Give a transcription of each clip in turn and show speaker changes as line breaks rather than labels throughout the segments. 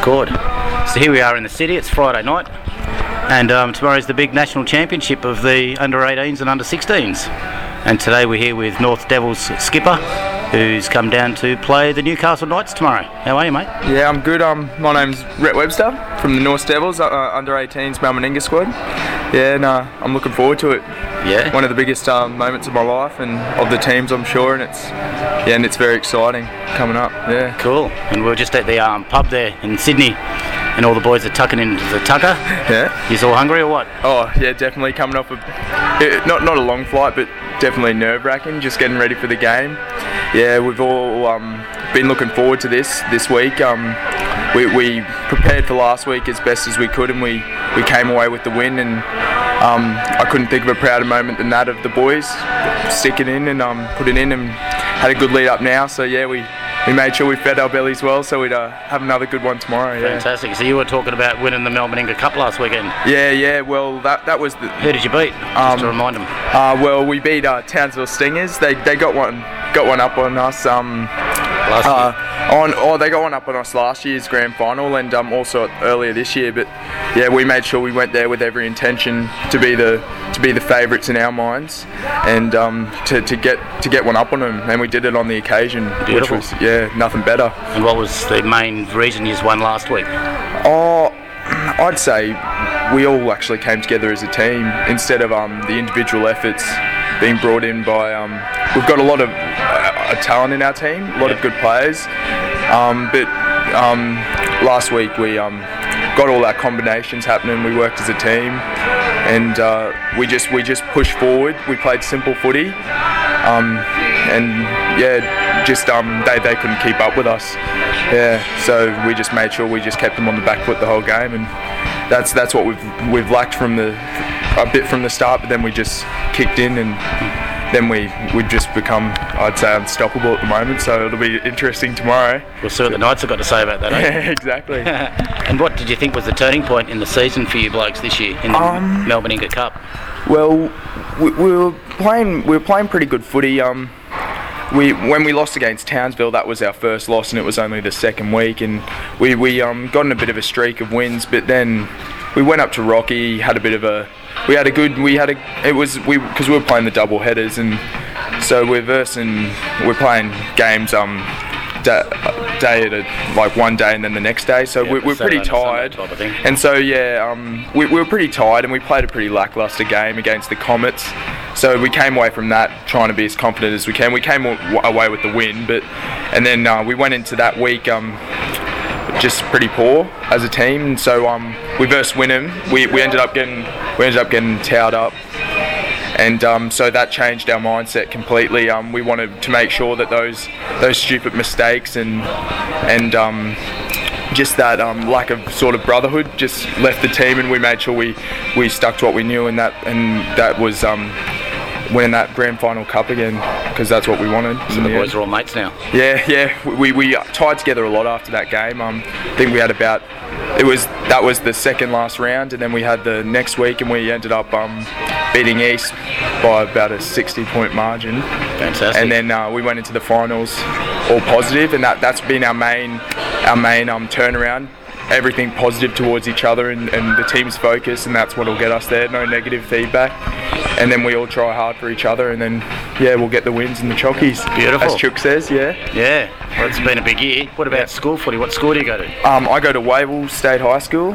Record. So here we are in the city. It's Friday night, and tomorrow's the big national championship of the under-18s and under-16s. And today we're here with North Devils skipper, who's come down to play the Newcastle Knights tomorrow. How are you, mate?
Yeah, I'm good. My name's Rhett Webster from the North Devils, under-18s Malmaninga squad. Yeah, and I'm looking forward to it.
Yeah.
One of the biggest moments of my life and of the teams, I'm sure, and it's very exciting coming up. Yeah.
Cool. And we're just at the pub there in Sydney, and all the boys are tucking into the tucker.
Yeah.
You all hungry or what?
Oh yeah, definitely coming off not a long flight, but definitely nerve-wracking. Just getting ready for the game. Yeah, we've all been looking forward to this week. We prepared for last week as best as we could, and we came away with the win. And I couldn't think of a prouder moment than that of the boys sticking in and putting in, and had a good lead up now. So yeah, we made sure we fed our bellies well, so we'd have another good one tomorrow. Yeah.
Fantastic. So you were talking about winning the Malmaninga Cup last weekend.
Yeah. Well, that was the.
Who did you beat? Just to remind them.
Well, we beat Townsville Stingers. They got one up on us. They got one up on us last year's grand final, and also earlier this year. But yeah, we made sure we went there with every intention to be the favourites in our minds, and to get one up on them, and we did it on the occasion.
Beautiful.
Which was nothing better.
And what was the main reason you won last week?
Oh, I'd say we all actually came together as a team instead of the individual efforts being brought in by. We've got a lot of talent in our team, a lot of good players, but last week we got all our combinations happening. We worked as a team, and we just pushed forward. We played simple footy, and yeah, just they couldn't keep up with us. Yeah, so we just made sure we just kept them on the back foot the whole game, and that's what we've lacked a bit from the start. But then we just kicked in, and then we've just become, I'd say, unstoppable at the moment. So it'll be interesting tomorrow.
We'll see what the Knights have got to say about that.
Yeah, exactly.
And what did you think was the turning point in the season for you blokes this year in the Malmaninga Cup?
Well, we were playing pretty good footy. When we lost against Townsville, that was our first loss, and it was only the second week, and we got in a bit of a streak of wins. But then we went up to Rocky, had a bit of a. Because we were playing the double headers, and so we're playing games day at like one day and then the next day. So we're pretty tired, and so we were pretty tired, and we played a pretty lackluster game against the Comets. So we came away from that trying to be as confident as we can. We came away with the win, and then we went into that week just pretty poor as a team. And so we versed Wynnum. We ended up getting towed up, and so that changed our mindset completely. We wanted to make sure that those stupid mistakes and just that lack of sort of brotherhood just left the team, and we made sure we stuck to what we knew, and that was winning that grand final cup again, because that's what we wanted.
So the boys are all mates now.
Yeah. We tied together a lot after that game. I think we had that was the second last round, and then we had the next week, and we ended up beating East by about a 60-point margin.
Fantastic.
And then we went into the finals all positive, and that's been our main turnaround. Everything positive towards each other, and the team's focus, and that's what'll get us there. No negative feedback, and then we all try hard for each other, and then we'll get the wins and the chockies.
Beautiful,
as Chook says. Yeah.
Well, it's been a big year. What about school footy? What school do you go to?
I go to Wavell State High School.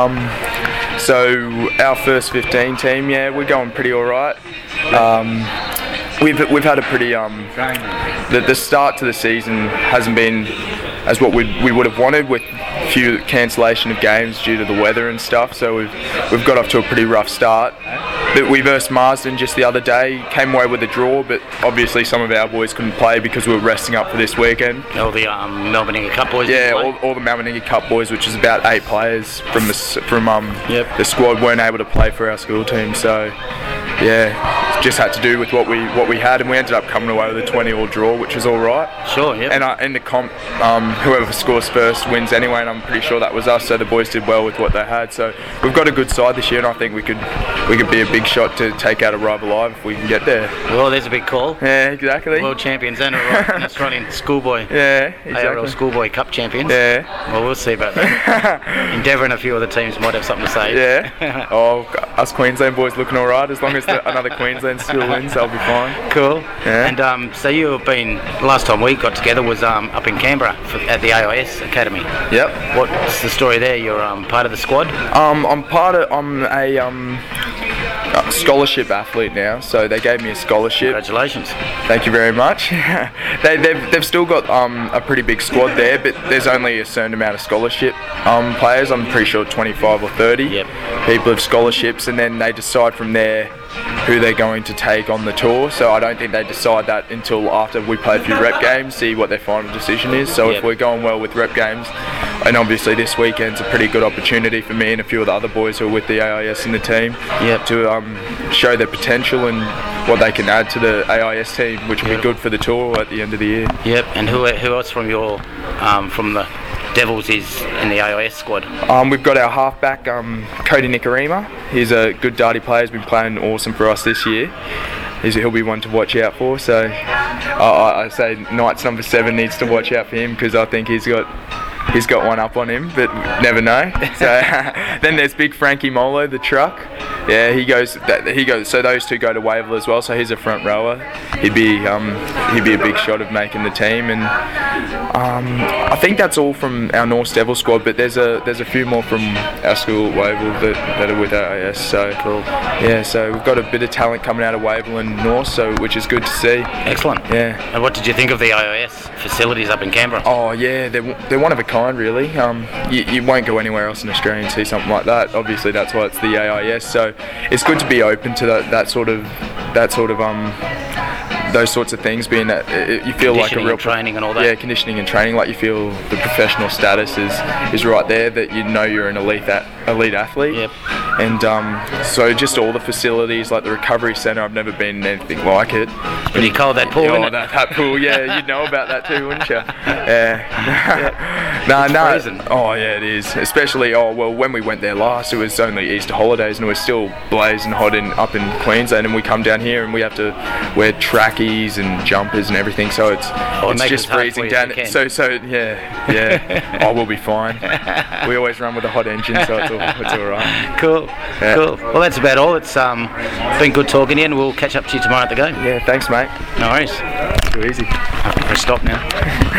So our first 15 team, we're going pretty all right. We've had a pretty the start to the season hasn't been as what we would have wanted, with a few cancellation of games due to the weather and stuff. So we've got off to a pretty rough start. But we versed Marsden just the other day, came away with a draw, but obviously some of our boys couldn't play because we were resting up for this weekend.
All the Malmaninga Cup boys?
Yeah, all the Malmaninga Cup boys, which is about 8 players from the squad, weren't able to play for our school team. So yeah, just had to do with what we had, and we ended up coming away with a 20-all draw, which was all right.
Sure, yeah.
And in the comp, whoever scores first wins anyway, and I'm pretty sure that was us. So the boys did well with what they had. So we've got a good side this year, and I think we could be a big shot to take out a rival live if we can get there.
Well, there's a big call.
Yeah, exactly.
World champions and an Australian schoolboy.
Yeah, exactly.
ARL Schoolboy Cup champions.
Yeah.
Well, we'll see about that. Endeavour and a few other teams might have something to say.
Yeah. Oh, us Queensland boys looking all right. As long as another Queensland school wins, they'll be fine.
Cool.
Yeah.
And so you have been. Last time we got together was up in Canberra at the AIS Academy.
Yep.
What's the story there? You're part of the squad.
I'm a scholarship athlete now, so they gave me a scholarship.
Congratulations.
Thank you very much. They've still got a pretty big squad there, but there's only a certain amount of scholarship players. I'm pretty sure 25 or 30 people have scholarships, and then they decide from there who they're going to take on the tour. So I don't think they decide that until after we play a few rep games, see what their final decision is. So if we're going well with rep games, and obviously this weekend's a pretty good opportunity for me and a few of the other boys who are with the AIS in the team to show their potential and what they can add to the AIS team, which will be good for the tour at the end of the year.
Yep. And who else from your from the Devils is in the AIS squad?
We've got our halfback, Cody Nicarima. He's a good darty player. He's been playing awesome for us this year. He'll be one to watch out for. So I say Knights number 7 needs to watch out for him, because I think he's got one up on him, but never know. So then there's big Frankie Molo, the truck. Yeah, he goes. So those two go to Wavell as well. So he's a front rower. He'd be a big shot of making the team. And I think that's all from our North Devil squad. But there's a few more from our school at Wavell that are with AIS. So
cool.
Yeah, so we've got a bit of talent coming out of Wavell and North, so which is good to see.
Excellent.
Yeah.
And what did you think of the AIS facilities up in Canberra?
Oh yeah, they're one of a kind, really. You won't go anywhere else in Australia and see something like that. Obviously, that's why it's the AIS. So it's good to be open to those sorts of things, being that you feel like a real
training and all that.
Yeah, conditioning and training, like you feel the professional status is right there, that you know you're an elite athlete.
Yep.
And so just all the facilities, like the recovery centre, I've never been in anything like it.
It's pretty cold, that pool, isn't it?
That pool, yeah, you'd know about that too, wouldn't you? Yeah. No.
Freezing.
Oh yeah, it is. Especially, when we went there last, it was only Easter holidays, and it was still blazing hot up in Queensland, and we come down here and we have to wear trackies and jumpers and everything, so it's just freezing down. So yeah. We'll be fine. We always run with a hot engine, so it's all right.
Cool. Yeah. Cool. Well, that's about all. It's been good talking to you, and we'll catch up to you tomorrow at the game.
Yeah, thanks, mate.
No worries.
Too easy.
I have to press stop now.